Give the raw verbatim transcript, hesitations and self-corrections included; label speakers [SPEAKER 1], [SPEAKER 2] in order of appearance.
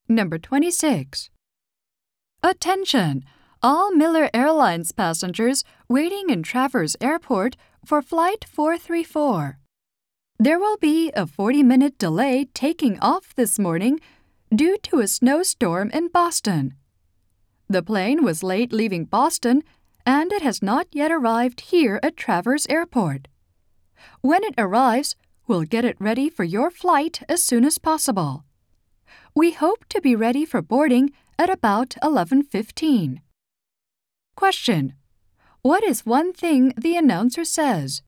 [SPEAKER 1] Number twenty-six. Attention! All Miller Airlines passengers waiting in Traverse Airport for Flight four three four. There will be a forty-minute delay taking off this morning due to a snowstorm in Boston. The plane was late leaving Boston, and it has not yet arrived here at Traverse Airport. When it arrives, we'll get it ready for your flight as soon as possible. We hope to be ready for boarding at about eleven fifteen. Question: what is one thing the announcer says?